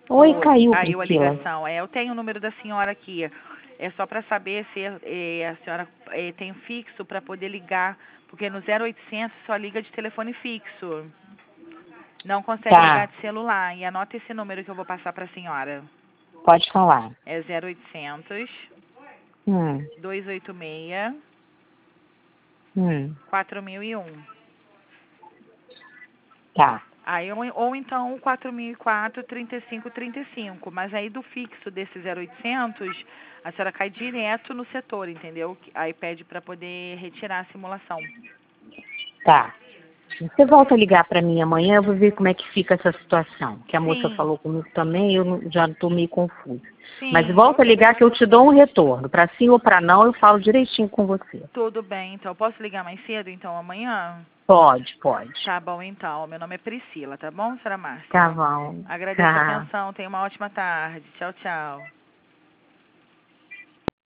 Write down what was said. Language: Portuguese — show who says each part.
Speaker 1: Oi, caiu,
Speaker 2: Caiu a
Speaker 1: Priscila.
Speaker 2: ligação. Eu tenho o número da senhora aqui. É só para saber se a senhora tem um fixo para poder ligar, porque no 0800 só liga de telefone fixo. Não consegue ligar
Speaker 1: Tá,
Speaker 2: de celular. E anota esse número que eu vou passar para a senhora.
Speaker 1: pode falar.
Speaker 2: É 0800
Speaker 1: Hum,
Speaker 2: 286
Speaker 1: hum,
Speaker 2: 4001.
Speaker 1: tá.
Speaker 2: Aí, ou então o 4004 3535. Mas aí do fixo desse 0800, a senhora cai direto no setor, entendeu? Aí pede para poder retirar a simulação.
Speaker 1: Tá. Você volta a ligar para mim amanhã, eu vou ver como é que fica essa situação. Que a moça
Speaker 2: Sim,
Speaker 1: falou comigo também, já estou meio confusa. Mas
Speaker 2: sim.
Speaker 1: volta a ligar que eu te dou um retorno. Para sim ou para não, eu falo direitinho com você.
Speaker 2: Tudo bem, então. Posso ligar mais cedo, então, amanhã?
Speaker 1: Pode, pode.
Speaker 2: Tá bom, então. Meu nome é Priscila, tá bom, senhora
Speaker 1: Tá
Speaker 2: Márcia?
Speaker 1: bom.
Speaker 2: Agradeço a
Speaker 1: Tá.
Speaker 2: atenção. Tenha uma ótima tarde. Tchau, tchau.